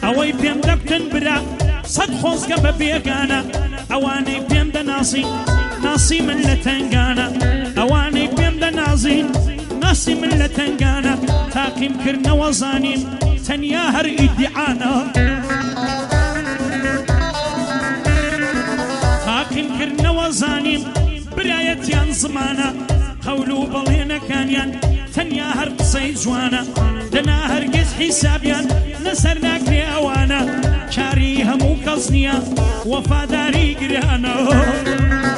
ئەوەی پێم دەکتن برا سەد خۆزگە بە بێگانە ئەوانەی پێم دەناسی ناسی من لە تنگانە ئەوانەی پێم دەنازین ناسی من لە تنگانە تاقیم کردنەوە زانیم تەنیا هەر ئیدعانە تاقیم کردنەوە زانیم برایەتیان زمانە قەول و بەڵێنەکانیان تەنیا هەر قسەی جوانە دەنا هەرگیز حیسابیان لەسەر ناکرێ ئەوانە کاری هەموو کەس نییە وەفاداری گرانە